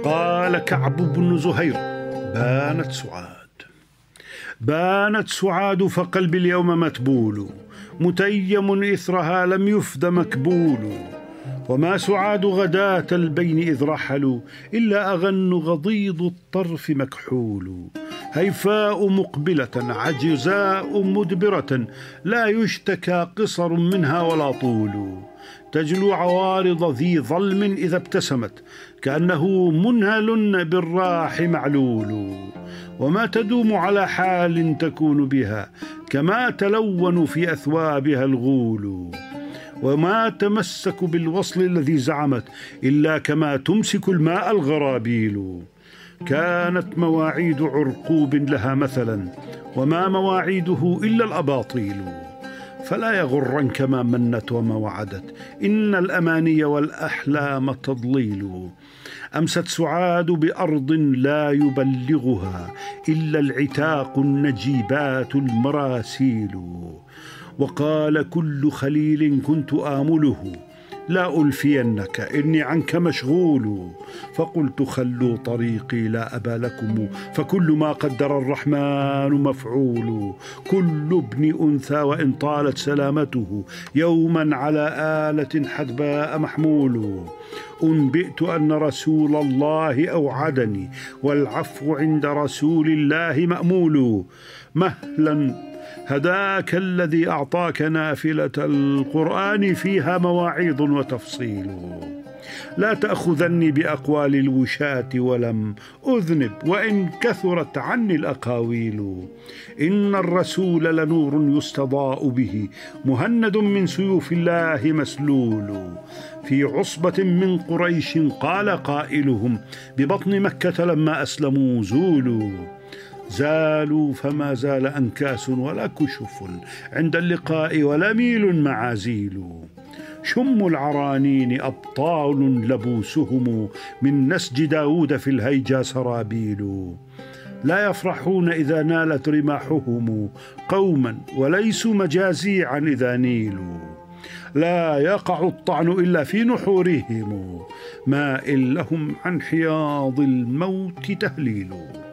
قال كعب بن زهير: بانت سعاد فقلبي اليوم متبول، متيم إثرها لم يفد مكبول. وما سعاد غداة البين إذ رحلوا، إلا أغن غضيض الطرف مكحول. هيفاء مقبلة عجزاء مدبرة، لا يشتكى قصر منها ولا طول. تجلو عوارض ذي ظلم إذا ابتسمت، كأنه منهل بالراح معلول. وما تدوم على حال تكون بها، كما تلون في أثوابها الغول. وما تمسك بالوصل الذي زعمت، إلا كما تمسك الماء الغرابيل. كانت مواعيد عرقوب لها مثلا، وما مواعيده إلا الأباطيل. فلا يغرنك ما منت وما وعدت، إن الأماني والأحلام تضليل. أمست سعاد بأرض لا يبلغها إلا العتاق النجيبات المراسيل. وقال كل خليل كنت آمله: لا ألفينك إني عنك مشغول. فقلت خلوا طريقي لا أبا لكم، فكل ما قدر الرحمن مفعول. كل ابن أنثى وإن طالت سلامته، يوما على آلة حدباء محمول. أنبئت أن رسول الله أوعدني، والعفو عند رسول الله مأمول. مهلا هداك الذي أعطاك نافلة القرآن فيها مواعيظ وتفصيل. لا تأخذني بأقوال الوشاة ولم أذنب، وإن كثرت عني الأقاويل. إن الرسول لنور يستضاء به، مهند من سيوف الله مسلول. في عصبة من قريش قال قائلهم: ببطن مكة لما أسلموا زولوا. زالوا فما زال أنكاس ولا كشف، عند اللقاء ولا ميل معازيل. شم العرانين أبطال لبوسهم، من نسج داود في الهيجا سرابيل. لا يفرحون إذا نالت رماحهم قوما، وليسوا مجازيعا إذا نيلوا. لا يقع الطعن إلا في نحورهم، ما إن لهم عن حياض الموت تهليل.